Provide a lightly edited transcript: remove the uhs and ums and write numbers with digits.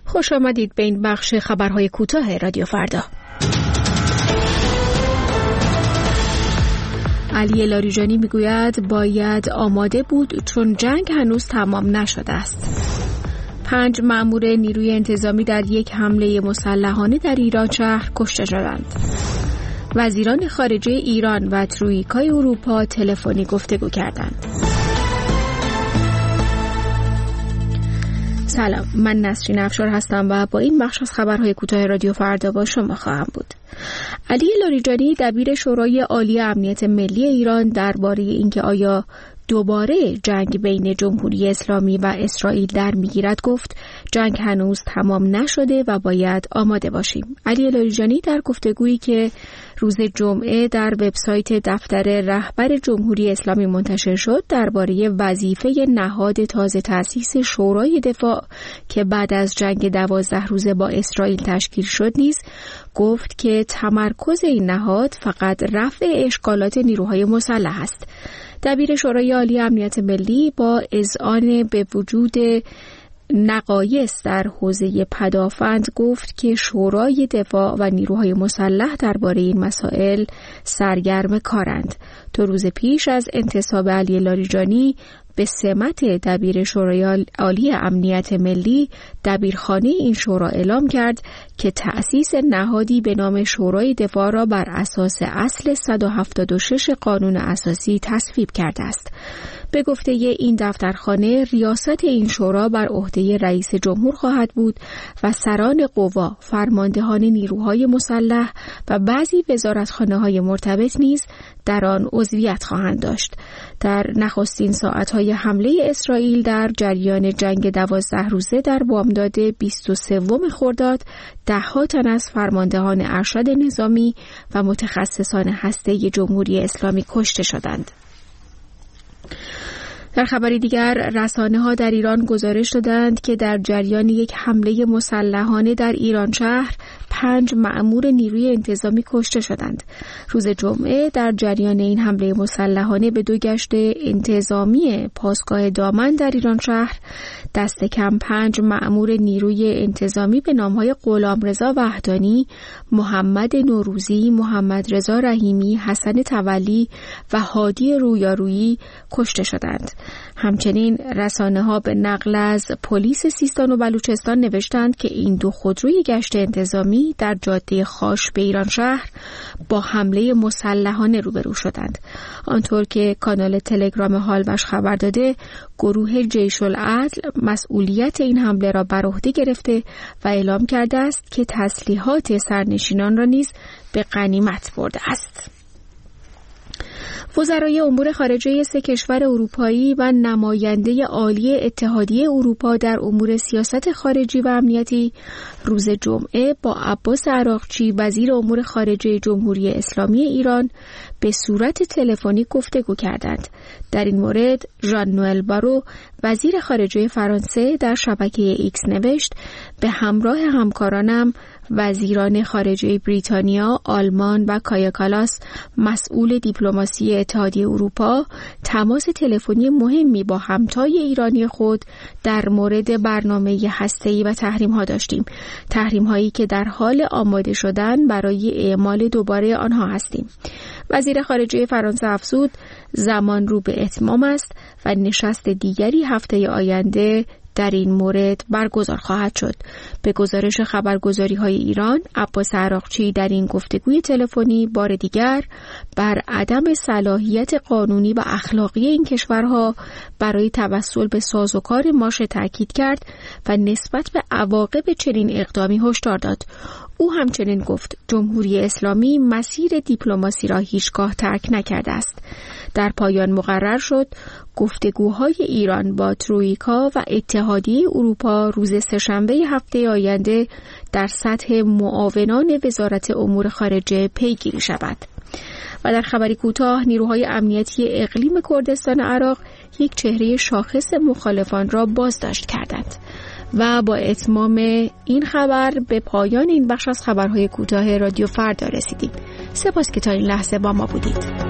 خوش آمدید به این بخش خبرهای کوتاه رادیو فردا. علی لاریجانی میگوید باید آماده بود چون جنگ هنوز تمام نشده است. 5 مأمور نیروی انتظامی در یک حمله مسلحانه در ایران شهر کشته شدند. وزیران خارجه ایران و ترویکای اروپا تلفنی گفتگو کردند. سلام، من نسرین افشار هستم و با این بخش از خبرهای کوتاه رادیو فردا با شما خواهم بود. علی لاریجانی دبیر شورای عالی امنیت ملی ایران درباره اینکه آیا دوباره جنگ بین جمهوری اسلامی و اسرائیل در میگیرد گفت جنگ هنوز تمام نشده و باید آماده باشیم. علی لاریجانی در گفتگویی که روز جمعه در وبسایت دفتر رهبر جمهوری اسلامی منتشر شد درباره وظیفه نهاد تازه تأسیس شورای دفاع که بعد از جنگ 12 روزه با اسرائیل تشکیل شد نیز گفت که تمرکز این نهاد فقط رفع اشکالات نیروهای مسلح است. دبیر شورای عالی امنیت ملی با اذعان به وجود نقایص در حوزه پدافند گفت که شورای دفاع و نیروهای مسلح درباره این مسائل سرگرم کارند. 2 روز پیش از انتصاب علی لاریجانی به سمت دبیر شورای عالی امنیت ملی، دبیرخانه این شورا اعلام کرد که تأسیس نهادی به نام شورای دفاع را بر اساس اصل 176 قانون اساسی تصویب کرده است. به گفته این دفترخانه ریاست این شورا بر عهده رئیس جمهور خواهد بود و سران قوا، فرماندهان نیروهای مسلح و بعضی وزارتخانه‌های مرتبط نیز در آن عضویت خواهند داشت. در نخستین ساعت‌های حمله اسرائیل در جریان جنگ 12 روزه در بامداد 23 خرداد 10 تن از فرماندهان ارشد نظامی و متخصصان هسته جمهوری اسلامی کشته شدند. در خبری دیگر رسانه‌ها در ایران گزارش دادند که در جریان یک حمله مسلحانه در ایران شهر 5 مأمور نیروی انتظامی کشته شدند. روز جمعه در جریان این حمله مسلحانه به 2 گشت انتظامی پاسگاه دامن در ایران شهر دست کم 5 مأمور نیروی انتظامی به نام‌های غلامرضا وحدانی، محمد نوروزی، محمد رضا رحیمی، حسن تولی و هادی رویارویی کشته شدند. همچنین رسانه‌ها به نقل از پلیس سیستان و بلوچستان نوشتند که این 2 خودروی گشت انتظامی در جاده خاش به ایران شهر با حمله مسلحانه روبرو شدند. آنطور که کانال تلگرام حالوش خبر داده، گروه جیش العدل مسئولیت این حمله را بر عهده گرفته و اعلام کرده است که تسلیحات سرنشینان را نیز به غنیمت برده است. وزرای امور خارجه 3 کشور اروپایی و نماینده عالی اتحادیه اروپا در امور سیاست خارجی و امنیتی روز جمعه با عباس عراقچی وزیر امور خارجه جمهوری اسلامی ایران به صورت تلفنی گفتگو کردند. در این مورد ژان نوئل بارو وزیر خارجه فرانسه در شبکه ایکس نوشت به همراه همکارانم وزیران خارجه بریتانیا، آلمان و کایا کالاس مسئول دیپلماسی اتحادیه اروپا تماس تلفنی مهمی با همتای ایرانی خود در مورد برنامه هسته‌ای و تحریم‌ها داشتیم. تحریم‌هایی که در حال آماده شدن برای اعمال دوباره آنها هستیم. وزیر خارجه فرانسه افزود زمان رو به اتمام است و نشست دیگری هفته آینده در این مورد برگزار خواهد شد. به گزارش خبرگزاری‌های ایران، عباس عراقچی در این گفتگوی تلفنی بار دیگر بر عدم صلاحیت قانونی و اخلاقی این کشورها برای توسل به سازوکار ماشه تاکید کرد و نسبت به عواقب چنین اقدامی هشدار داد. او همچنین گفت جمهوری اسلامی مسیر دیپلماسی را هیچگاه ترک نکرده است. در پایان مقرر شد گفتگوهای ایران با ترویکا و اتحادیه اروپا روز سه‌شنبه هفته آینده در سطح معاونان وزارت امور خارجه پیگیری شود. و در خبری کوتاه نیروهای امنیتی اقلیم کردستان عراق یک چهره شاخص مخالفان را بازداشت کردند. و با اتمام این خبر به پایان این بخش از خبرهای کوتاه رادیو فردا رسیدیم. سپاس که تا این لحظه با ما بودید.